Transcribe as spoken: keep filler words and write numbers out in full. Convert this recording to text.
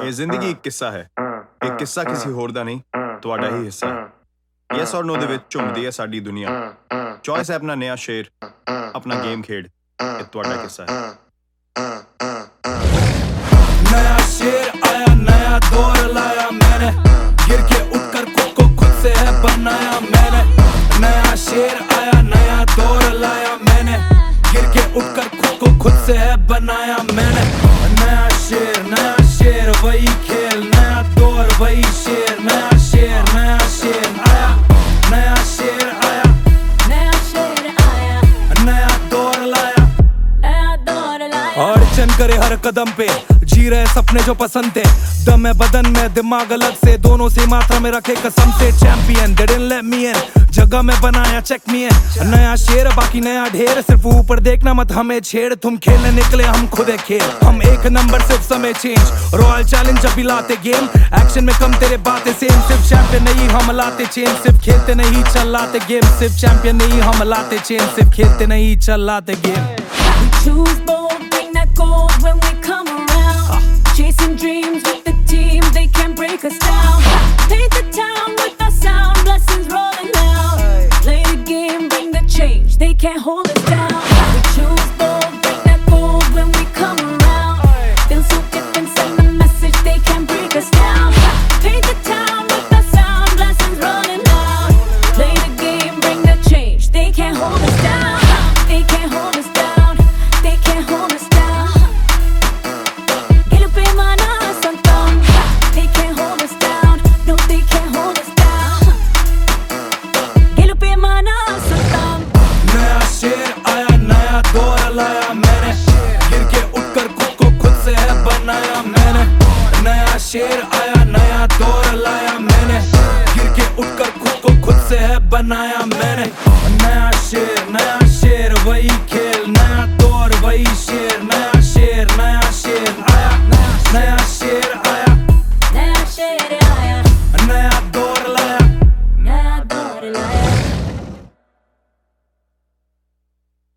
ਇਹ ਜ਼ਿੰਦਗੀ ਇੱਕ ਕਿੱਸਾ ਹੈ। ਇਹ ਕਿੱਸਾ ਕਿਸੇ ਹੋਰ ਦਾ ਨਹੀਂ, ਤੁਹਾਡਾ ਹੀ ਹਿੱਸਾ ਹੈ। ਯੈਸ ਔਰ ਨੋ ਦੇ ਵਿੱਚ ਝੁੰਮਦੀ ਹੈ ਸਾਡੀ ਦੁਨੀਆ। ਚੋਇਸ ਹੈ ਆਪਣਾ ਨया ਸ਼ੇਰ, अपना गेम खेड, ये ਤੁਹਾਡਾ किस्सा है। नया शेर आया, नया दौर लाया मैंने, गिर के उठकर खुद को खुद से है बनाया मैंने। नया शेर आया, नया दौर लाया मैंने, गिर के उठकर खुद को खुद से है बनाया मैंने। नया शेर, नया शेर वही खेल, नया दौर वही शेर, नया शेर, नया शेर आया, नया शेर आया, नया शेर आया, नया दौर लाया, नया दौर लाया। अड़चन करे हर कदम पे, जी रहे सपने जो पसंद थे, दम है बदन में दिमाग अलग से, दोनों से मात्रा में रखे कसम से। Champion they didn't let me in, जगह में बनाया चेक मी इन। नया शेर बाकी नया ढेर, सिर्फ ऊपर देखना मत हमें छेड़, तुम खेलने निकले हम खुद है खेल। हम एक नंबर सिर्फ समय चेंज, रॉयल चैलेंज जब भी लाते गेम, एक्शन में कम तेरे बातें सेम। सिर्फ चैंपियन नहीं हम लाते चेन, सिर्फ खेलते नहीं चलाते गेम। सिर्फ चैंपियन नहीं हम लाते चेन, सिर्फ खेलते नहीं चलाते game. We choose bold, bring that gold when we come around. Chasing dreams with the team, they can't break us down. Paint the town with our sound, blessings rolling down. Play the game, bring the change, they can't hold us down. We choose bold, bring that gold when we come around. Feel so different, send the message, they can't break us down. Paint the town with our sound, blessings rolling down. Play the game, bring the change, they can't hold us down. They can't hold us down, they can't hold us down. Gelupe mana santam, they can't hold us down. No, they can't hold us down. Gelupe mana santam. नया शेर आया, नया दौर लाया मैंने, गिर के उठकर खुद को खुद से है बनाया मैंने। नया शेर आया, नया दौर लाया मैंने, गिर के उठकर खुद को खुद से है बनाया मैंने। नया शेर, नया शेर वही